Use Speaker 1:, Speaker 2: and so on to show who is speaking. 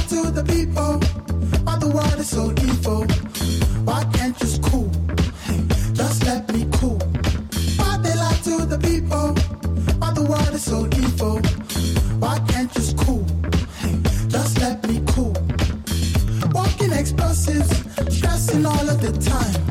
Speaker 1: to the people why the world is so evil. Why can't you just cool? Hey, just let me cool. Why they lie to the people why the world is so evil. Why can't you just cool? Hey, just let me cool. Walking explosives, stressing all of the time.